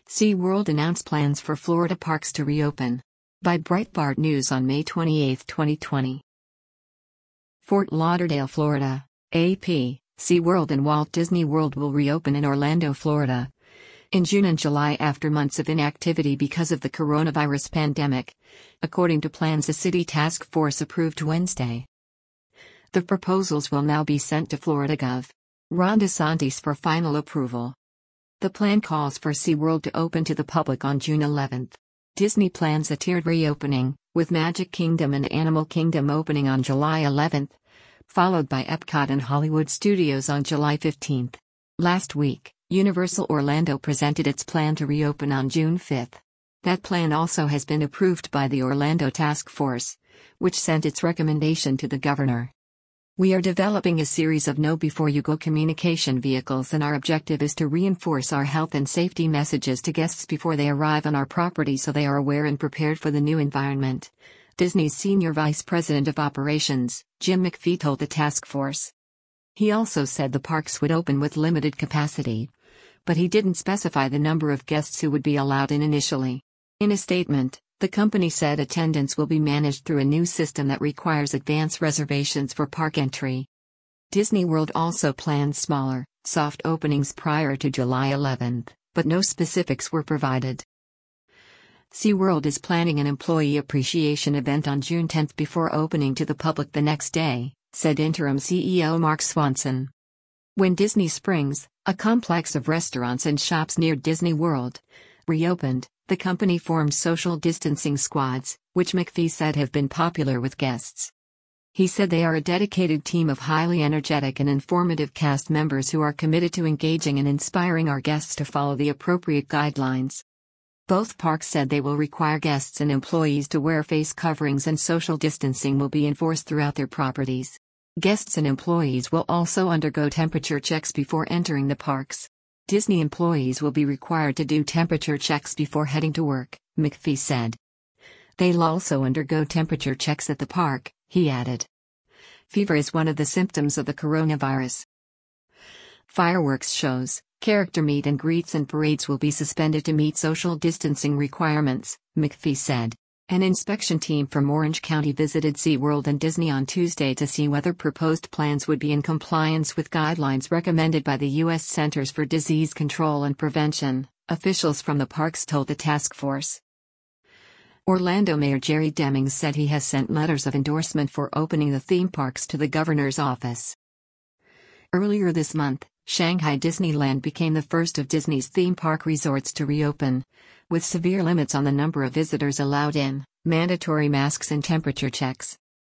SeaWorld announced plans for Florida parks to reopen. By Breitbart News on May 28, 2020. Fort Lauderdale, Florida. AP, SeaWorld and Walt Disney World will reopen in Orlando, Florida, in June and July after months of inactivity because of the coronavirus pandemic, according to plans the city task force approved Wednesday. The proposals will now be sent to Florida Gov. Ron DeSantis for final approval. The plan calls for SeaWorld to open to the public on June 11. Disney plans a tiered reopening, with Magic Kingdom and Animal Kingdom opening on July 11, followed by Epcot and Hollywood Studios on July 15. Last week, Universal Orlando presented its plan to reopen on June 5. That plan also has been approved by the Orlando Task Force, which sent its recommendation to the governor. We are developing a series of know-before-you-go communication vehicles, and our objective is to reinforce our health and safety messages to guests before they arrive on our property so they are aware and prepared for the new environment, Disney's Senior Vice President of Operations, Jim McPhee, told the task force. He also said the parks would open with limited capacity, but he didn't specify the number of guests who would be allowed in initially. In a statement, the company said attendance will be managed through a new system that requires advance reservations for park entry. Disney World also planned smaller, soft openings prior to July 11, but no specifics were provided. SeaWorld is planning an employee appreciation event on June 10 before opening to the public the next day, said interim CEO Mark Swanson. When Disney Springs, a complex of restaurants and shops near Disney World, reopened, the company formed social distancing squads, which McPhee said have been popular with guests. He said they are a dedicated team of highly energetic and informative cast members who are committed to engaging and inspiring our guests to follow the appropriate guidelines. Both parks said they will require guests and employees to wear face coverings, and social distancing will be enforced throughout their properties. Guests and employees will also undergo temperature checks before entering the parks. Disney employees will be required to do temperature checks before heading to work, McPhee said. They'll also undergo temperature checks at the park, he added. Fever is one of the symptoms of the coronavirus. Fireworks shows, character meet and greets and parades will be suspended to meet social distancing requirements, McPhee said. An inspection team from Orange County visited SeaWorld and Disney on Tuesday to see whether proposed plans would be in compliance with guidelines recommended by the U.S. Centers for Disease Control and Prevention, officials from the parks told the task force. Orlando Mayor Jerry Demings said he has sent letters of endorsement for opening the theme parks to the governor's office. Earlier this month, Shanghai Disneyland became the first of Disney's theme park resorts to reopen, with severe limits on the number of visitors allowed in, mandatory masks and temperature checks.